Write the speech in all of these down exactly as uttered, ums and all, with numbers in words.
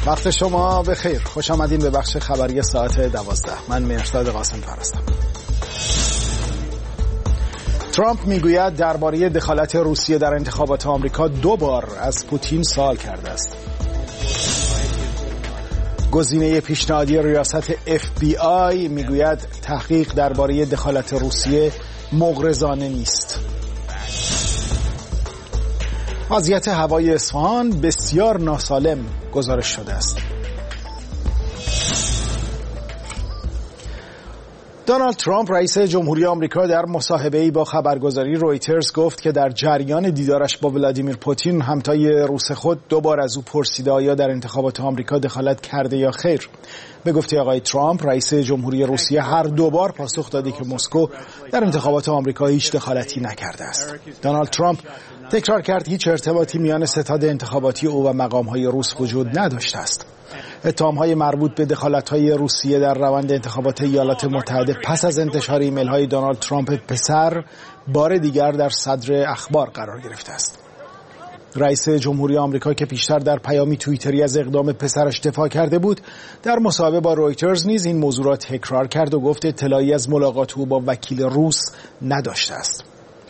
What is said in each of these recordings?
وقت شما بخیر. خوش آمدین به بخش خبری ساعت دوازده. من مهرداد قاسم فرستم. ترامپ میگوید درباره دخالت روسیه در انتخابات آمریکا دو بار از پوتین سوال کرده است. گزینه پیشنهادی ریاست اف بی آی میگوید تحقیق درباره دخالت روسیه مغرضانه نیست. وضعیت هوای اصفهان بسیار ناسالم گزارش شده است. دونالد ترامپ رئیس جمهوری آمریکا در مصاحبه‌ای با خبرگزاری رویترز گفت که در جریان دیدارش با ولادیمیر پوتین همتای روس خود دو بار از او پرسیده آیا در انتخابات آمریکا دخالت کرده یا خیر. به گفته آقای ترامپ رئیس جمهوری روسیه هر دو بار پاسخ داده که مسکو در انتخابات آمریکا هیچ دخالتی نکرده است. دونالد ترامپ تکرار کرد هیچ ارتباطی میان ستاد انتخاباتی او و مقام‌های روس وجود نداشته است. اتهام‌های مربوط به دخالت‌های روسیه در روند انتخابات ایالات متحده پس از انتشار ایمیل‌های دونالد ترامپ پسر بار دیگر در صدر اخبار قرار گرفته است. رئیس جمهوری آمریکا که پیشتر در پیامی توییتری از اقدام پسرش دفاع کرده بود، در مصاحبه با رویترز نیز این موضوع را تکرار کرد و گفت اطلاعی از ملاقات او با وکیل روس نداشته است.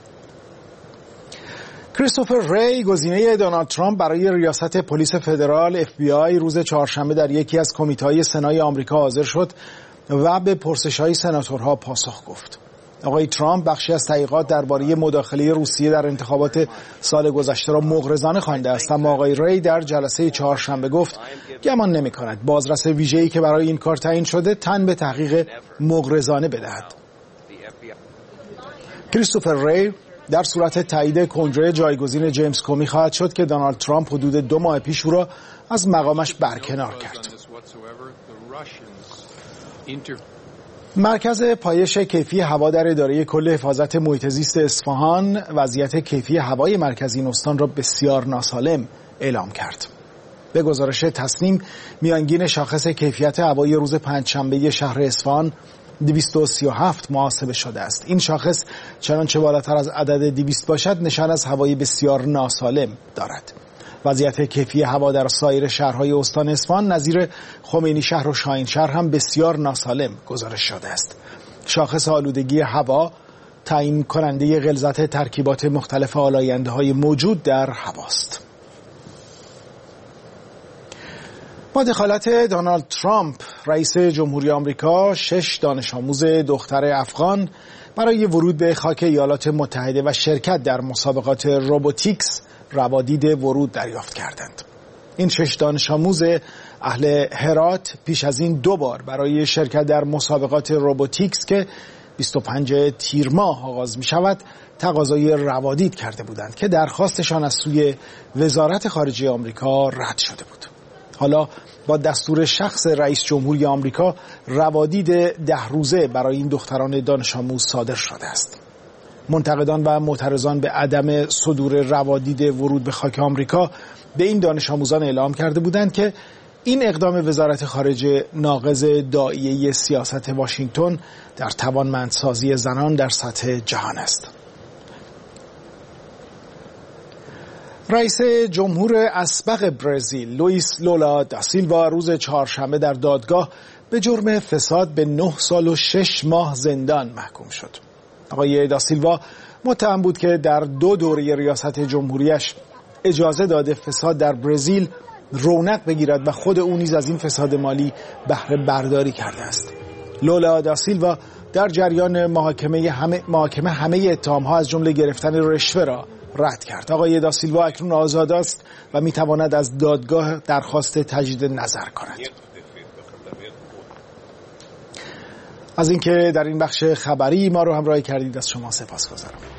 کریستوفر ری گزینه دونالد ترامپ برای ریاست پلیس فدرال اف بی آی روز چهارشنبه در یکی از کمیته‌های سنای آمریکا حاضر شد و به پرسش‌های سناتورها پاسخ گفت. آقای ترامپ بخشی از تحقیقات درباره مداخله روسیه در انتخابات سال گذشته را مغرضانه خوانده است، اما آقای ری در جلسه چهارشنبه گفت گمان نمی‌کند بازرس ویژه‌ای که برای این کار تعیین شده تن به تحقیق مغرضانه بدهد. کریستوفر ری در صورت تایید کنگره جایگزین جیمز کومی خواهد شد که دونالد ترامپ حدود دو ماه پیش او را از مقامش برکنار کرد. مرکز پایش کیفی هوا در اداره کل حفاظت محیط زیست اصفهان وضعیت کیفی هوای مرکزی این استان را بسیار ناسالم اعلام کرد. به گزارش تصنیم میانگین شاخص کیفیت هوای روز پنجشنبه شهر اصفهان دویست و سی و هفت محاسبه شده است. این شاخص چنانچه بالاتر از عدد دویست باشد نشان از هوای بسیار ناسالم دارد. وضعیت کیفی هوا در سایر شهرهای استان اصفهان نظیر خمینی شهر و شاهین شهر هم بسیار ناسالم گزارش شده است. شاخص آلودگی هوا تعیین کننده غلظت ترکیبات مختلف آلاینده‌های موجود در هواست. با دخالت دونالد ترامپ رئیس جمهوری آمریکا شش دانش آموز دختر افغان برای ورود به خاک ایالات متحده و شرکت در مسابقات روبوتیکس روادید ورود دریافت کردند. این شش دانش آموز اهل هرات پیش از این دو بار برای شرکت در مسابقات روبوتیکس که بیست و پنجم تیر ماه آغاز می شود تقاضای روادید کرده بودند که درخواستشان از سوی وزارت خارجه آمریکا رد شده بود. حالا با دستور شخص رئیس جمهوری آمریکا روادید ده روزه برای این دختران دانش آموز صادر شده است. منتقدان و معترضان به عدم صدور روادید ورود به خاک آمریکا به این دانش آموزان اعلام کرده بودند که این اقدام وزارت خارجه ناقض داعیه سیاست واشنگتن در توانمندسازی زنان در سطح جهان است. رئیس جمهور اسبق برزیل لوئیس لولا دا سیلوا روز چهارشنبه در دادگاه به جرم فساد به نه سال و شش ماه زندان محکوم شد. آقای دا سیلوا متهم بود که در دو دوره ریاست جمهوریش اجازه داده فساد در برزیل رونق بگیرد و خود او نیز از این فساد مالی بهره برداری کرده است. لولا دا سیلوا در جریان محاکمه همه محاکمه همه اتهام‌ها از جمله گرفتن رشوه را رد کرد. آقای دا سیلوا اکنون آزاد است و میتواند از دادگاه درخواست تجدید نظر کند. از اینکه در این بخش خبری ما رو همراهی کردید از شما سپاسگزارم.